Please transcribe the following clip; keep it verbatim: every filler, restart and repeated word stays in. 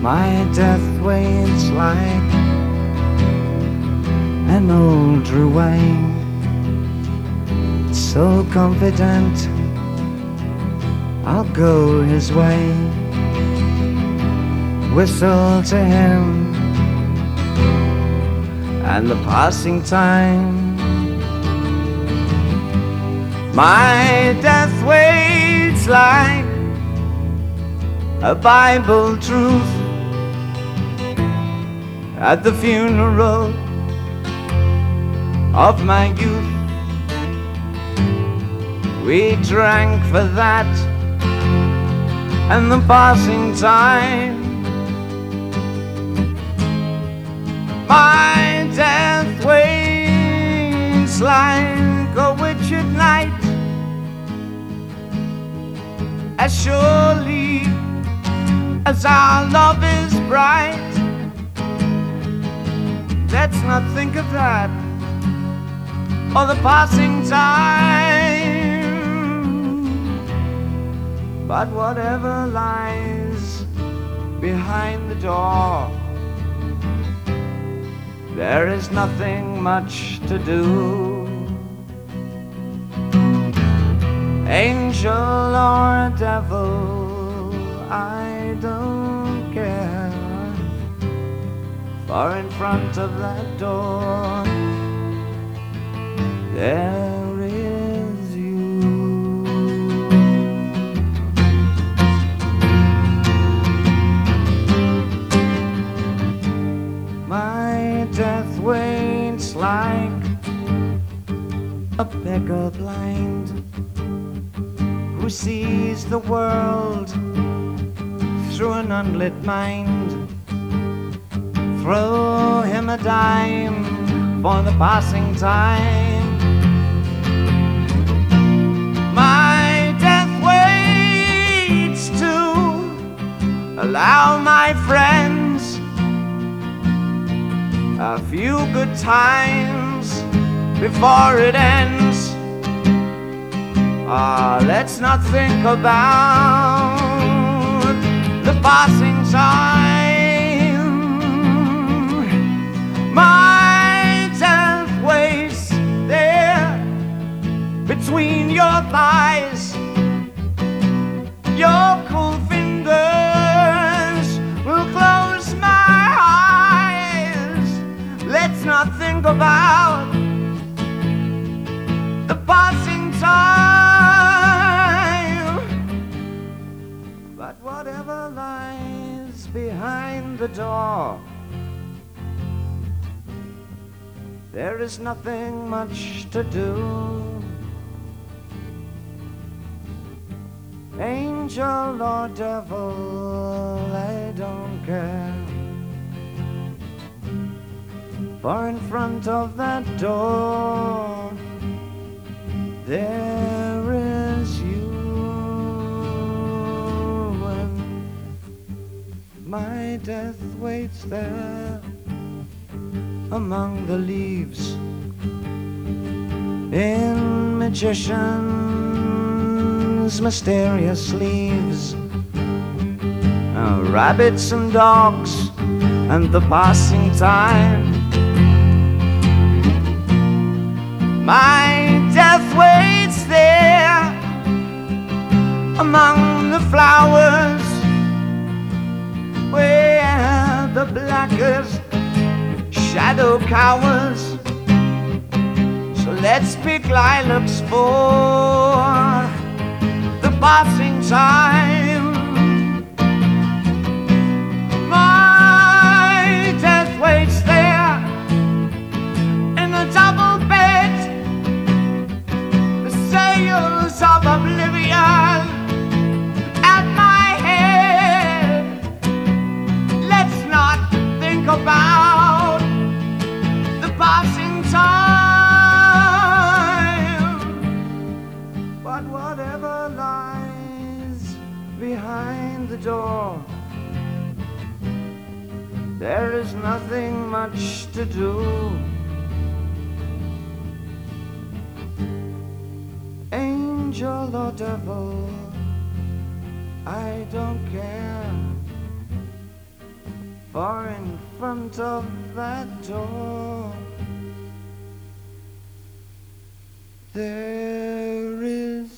My death waits like an old ruin, so confident I'll go his way. Whistle to him and the passing time. My death waits like a Bible truth at the funeral of my youth. We drank for that and the passing time. My death waits like a witch at night, as surely as our love is bright. Let's not think of that or the passing time, but whatever lies behind the door, there is nothing much to do. Angel or devil, I don't care, for in front of that door there is you. My death waits like a beggar blind who sees the world through an unlit mind. Throw him a dime for the passing time. My death waits to allow my friends a few good times before it ends. Ah, let's not think about the passing time. My death waits there between your thighs. Your cool fingers will close my eyes. Let's not think about the passing time, but whatever lies behind the door, there is nothing much to do. Angel or devil, I don't care, for in front of that door there is you. And my death waits there among the leaves, in magicians' mysterious sleeves, uh, rabbits and dogs and the passing time. My death waits there among the flowers, where the blackest shadow cowers. So let's pick lilacs for the passing time. My death waits there in a double bed, the sails of oblivion at my head. Let's not think about the passing time, but whatever lies behind the door, there is nothing much to do. Angel or devil, I don't care, for in front of that door there is